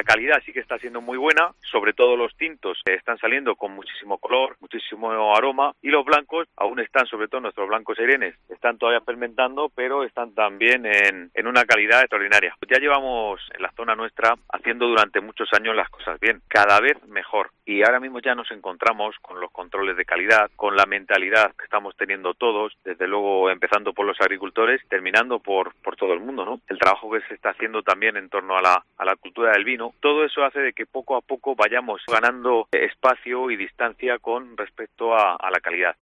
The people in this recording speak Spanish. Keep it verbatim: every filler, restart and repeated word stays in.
calidad sí que está siendo muy buena, sobre todo los tintos eh, están saliendo con muchísimo color, muchísimo aroma, y los blancos aún están, sobre todo nuestros blancos Seirenes, están todavía fermentando, pero están también en, en una calidad extraordinaria. Ya llevamos en la zona nuestra haciendo durante muchos años las cosas bien, cada vez mejor, y ahora mismo ya nos encontramos con los controles de calidad, con la mentalidad que estamos teniendo todos, desde luego empezando por los agricultores, terminando por, por todo el mundo, ¿no? El trabajo que se está haciendo también en torno a la, a la cultura del vino, todo eso hace de que poco a poco vayamos ganando espacio y distancia con respecto a, a la calidad.